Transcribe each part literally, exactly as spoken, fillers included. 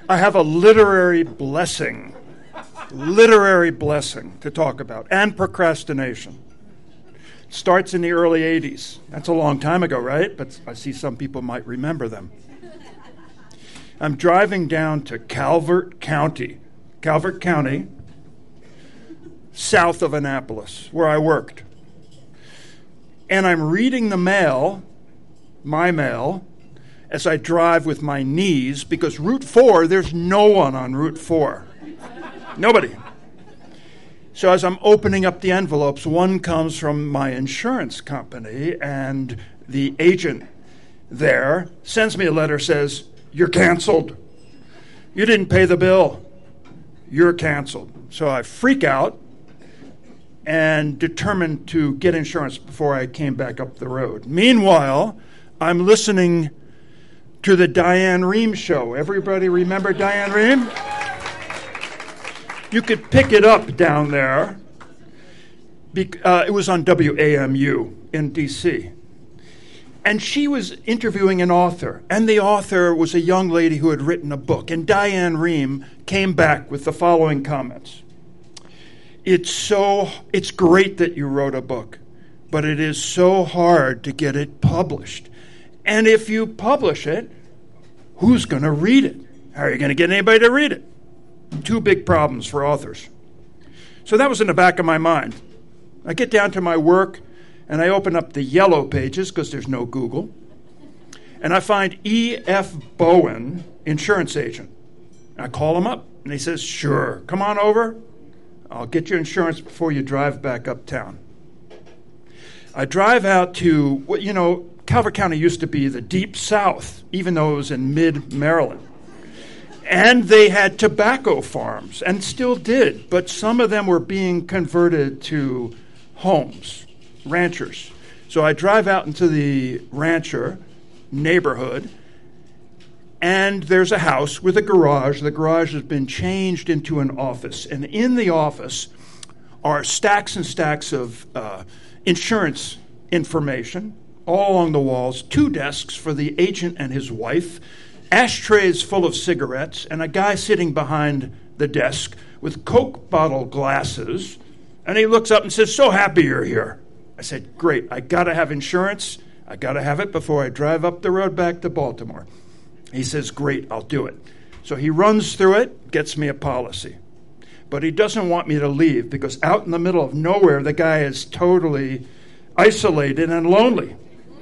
I have a literary blessing, literary blessing to talk about, and procrastination. It starts in the early eighties. That's a long time ago, right? But I see some people might remember them. I'm driving down to Calvert County, Calvert County, south of Annapolis, where I worked. And I'm reading the mail, my mail, as I drive with my knees, because Route four, there's no one on Route four. Nobody. So as I'm opening up the envelopes, one comes from my insurance company, and the agent there sends me a letter, says, "You're canceled. You didn't pay the bill. You're canceled." So I freak out and determined to get insurance before I came back up the road. Meanwhile, I'm listening to the Diane Rehm show. Everybody remember Diane Rehm? You could pick it up down there. Be- uh, it was on W A M U in D C And she was interviewing an author, and the author was a young lady who had written a book. And Diane Rehm came back with the following comments. It's so, it's great that you wrote a book, but it is so hard to get it published. And if you publish it, who's going to read it? How are you going to get anybody to read it? Two big problems for authors. So that was in the back of my mind. I get down to my work, and I open up the yellow pages, because there's no Google, and I find E F Bowen, insurance agent. I call him up, and he says, "Sure, come on over. I'll get you insurance before you drive back uptown." I drive out to, well, you know, Calvert County used to be the deep south, even though it was in mid-Maryland. And they had tobacco farms, and still did, but some of them were being converted to homes, ranchers. So I drive out into the rancher neighborhood, and there's a house with a garage. The garage has been changed into an office, and in the office are stacks and stacks of uh, insurance information all along the walls, two desks for the agent and his wife, ashtrays full of cigarettes, and a guy sitting behind the desk with Coke bottle glasses, and he looks up and says, "So happy you're here." I said, "Great, I got to have insurance. I got to have it before I drive up the road back to Baltimore." He says, "Great, I'll do it." So he runs through it, gets me a policy. But he doesn't want me to leave, because out in the middle of nowhere, the guy is totally isolated and lonely.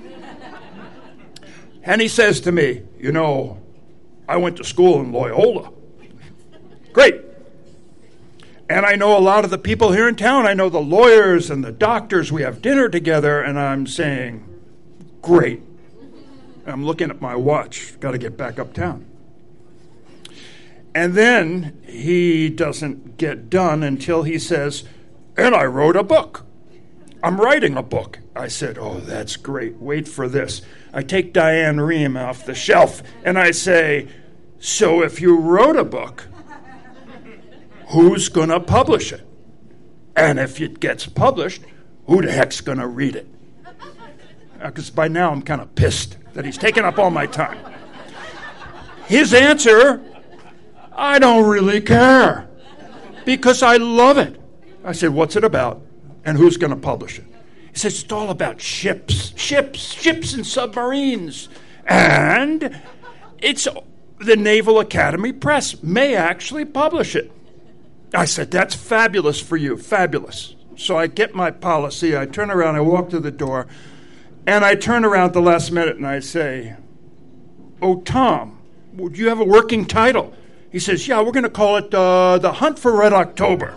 And he says to me, "You know, I went to school in Loyola." Great. And I know a lot of the people here in town. I know the lawyers and the doctors. We have dinner together, and I'm saying, great. I'm looking at my watch. Got to get back uptown. And then he doesn't get done until he says, "And I wrote a book. I'm writing a book." I said, "Oh, that's great. Wait for this." I take Diane Rehm off the shelf, and I say, "So if you wrote a book, who's going to publish it? And if it gets published, who the heck's going to read it?" Because by now I'm kind of pissed that he's taken up all my time. His answer, "I don't really care, because I love it." I said, "What's it about? And who's going to publish it?" He says, "It's all about ships, ships, ships and submarines. And it's the Naval Academy Press may actually publish it." I said, "That's fabulous for you, fabulous." So I get my policy, I turn around, I walk to the door, and I turn around at the last minute and I say, "Oh, Tom, would you have a working title?" He says, "Yeah, we're going to call it uh, The Hunt for Red October."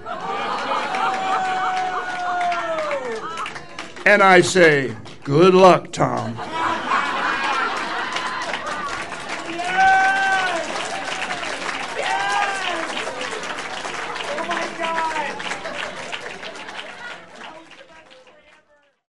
And I say, "Good luck, Tom."